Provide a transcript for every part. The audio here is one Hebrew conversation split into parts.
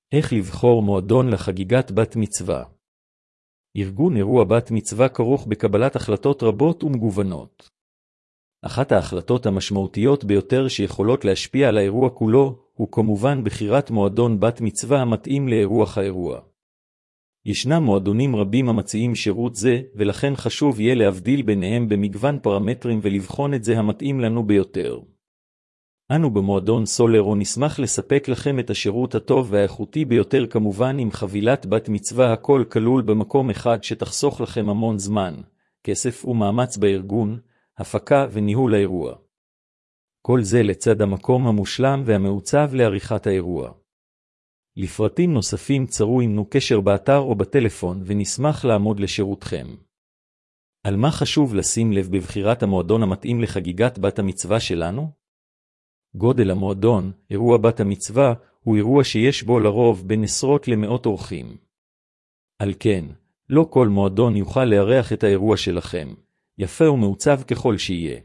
איך לבחור מועדון לחגיגת בת מצווה? ארגון אירוע בת מצווה כרוך בקבלת החלטות רבות ומגוונות. אחת ההחלטות המשמעותיות ביותר שיכולות להשפיע על האירוע כולו, הוא כמובן בחירת מועדון בת מצווה המתאים לאירוח האירוע. ישנם מועדונים רבים המציעים שירות זה, ולכן חשוב יהיה להבדיל ביניהם במגוון פרמטרים ולבחון את זה המתאים לנו ביותר. אנו במועדון סולרו נשמח לספק לכם את השירות הטוב והאיכותי ביותר, כמובן עם חבילת בת מצווה, הכל כלול במקום אחד שתחסוך לכם המון זמן, כסף ומאמץ בארגון, הפקה וניהול האירוע. כל זה לצד המקום המושלם והמעוצב לעריכת האירוע. לפרטים נוספים צרו עמנו קשר באתר או בטלפון ונשמח לעמוד לשירותכם. על מה חשוב לשים לב בבחירת המועדון המתאים לחגיגת בת המצווה שלנו? גודל המועדון, אירוע בת המצווה, הוא אירוע שיש בו לרוב בין עשרות למאות אורחים. על כן, לא כל מועדון יוכל לארח את האירוע שלכם, יפה ומעוצב ככל שיהיה.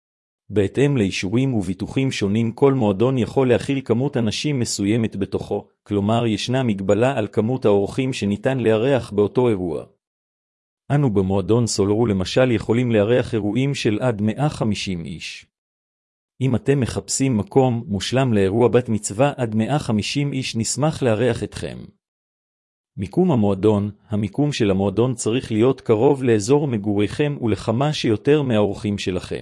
בהתאם לאישורים וביטוחים שונים, כל מועדון יכול להכיל כמות אנשים מסוימת בתוכו, כלומר ישנה מגבלה על כמות האורחים שניתן לארח באותו אירוע. אנו במועדון סולרו למשל יכולים לארח אירועים של עד 150 איש. אם אתם מחפשים מקום מושלם לאירוע בת מצווה עד 150 איש, נשמח לארח אתכם. מיקום המועדון, המיקום של המועדון צריך להיות קרוב לאזור מגוריכם ולכמה שיותר מהאורחים שלכם.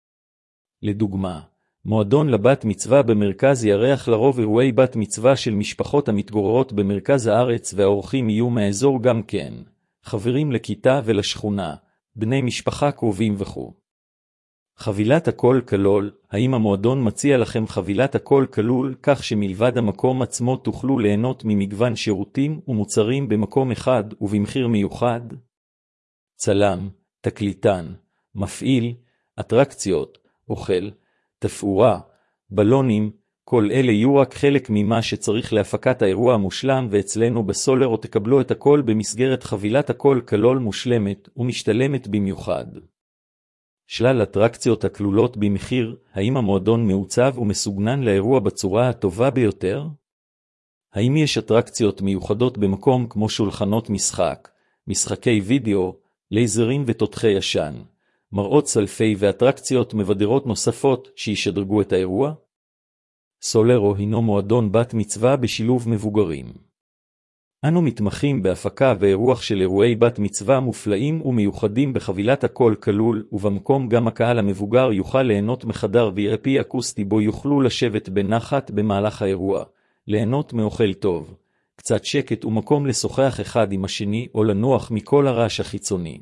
לדוגמה, מועדון לבת מצווה במרכז יארח לרוב אירועי בת מצווה של משפחות המתגוררות במרכז הארץ, והאורחים יהיו מהאזור גם כן, חברים לכיתה ולשכונה, בני משפחה קרובים וכו'. חבילת הכל כלול, האם המועדון מציע לכם חבילת הכל כלול, כך שמלבד המקום עצמו תוכלו ליהנות ממגוון שירותים ומוצרים במקום אחד ובמחיר מיוחד? צלם, תקליטן, מפעיל, אטרקציות, אוכל, תפאורה, בלונים, כל אלה יהיו רק חלק ממה שצריך להפקת האירוע המושלם, ואצלנו בסולרו תקבלו את הכל במסגרת חבילת הכל כלול מושלמת ומשתלמת במיוחד. שלל אטרקציות הכלולות במחיר, האם המועדון מעוצב ומסוגנן לאירוע בצורה הטובה ביותר? האם יש אטרקציות מיוחדות במקום כמו שולחנות משחק, משחקי וידאו, לייזרים ותותחי עשן, מראות סלפי ואטרקציות מבדרות נוספות שישדרגו את האירוע? סולרו הינו מועדון בת מצווה בשילוב מבוגרים. אנו מתמחים בהפקה ואירוח של אירועי בת מצווה מופלאים ומיוחדים בחבילת הכל כלול, ובמקום גם הקהל המבוגר יוכל ליהנות מחדר VIP אקוסטי בו יוכלו לשבת בנחת במהלך האירוע, ליהנות מאוכל טוב, קצת שקט ומקום לשוחח אחד עם השני או לנוח מכל הרעש החיצוני.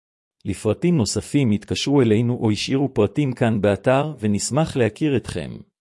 לפרטים נוספים התקשרו אלינו או השאירו פרטים כאן באתר ונשמח להכיר אתכם.